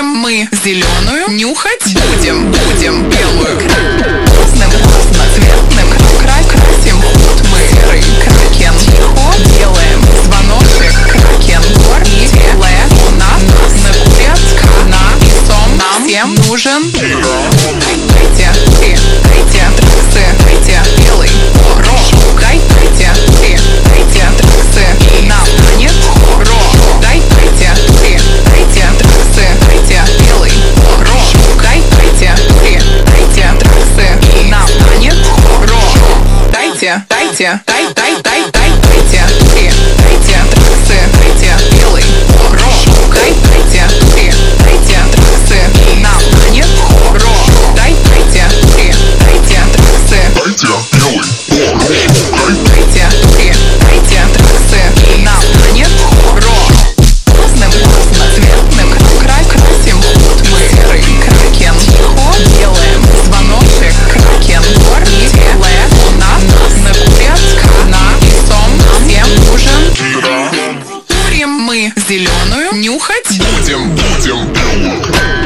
Курим мы зеленую, нюхать будем белую. Разным разноцветным красим худ мы серый кракен. Тихо делаем звоночек кракен. Гор и телефона накурят канализом. Нам всем нужен. Дайте траксы, дайте белый порошок. Дайте траксы, и нам станет хорошо. Дайте траксы, дайте белый порошок. Дайте траксы, и нам станет хорошо. Дайте траксы, дайте белый порошок. Дайте траксы, и нам станет хорошо. Дайте траксы, дайте траксы, и нам станет хорошо. Разным разноцветным красим худ мы серый кракен. Тихо делаем звоночек кракен. Гор и телефона накурят канализом. Нам всем нужен. Курим мы зеленую, нюхать будем белую.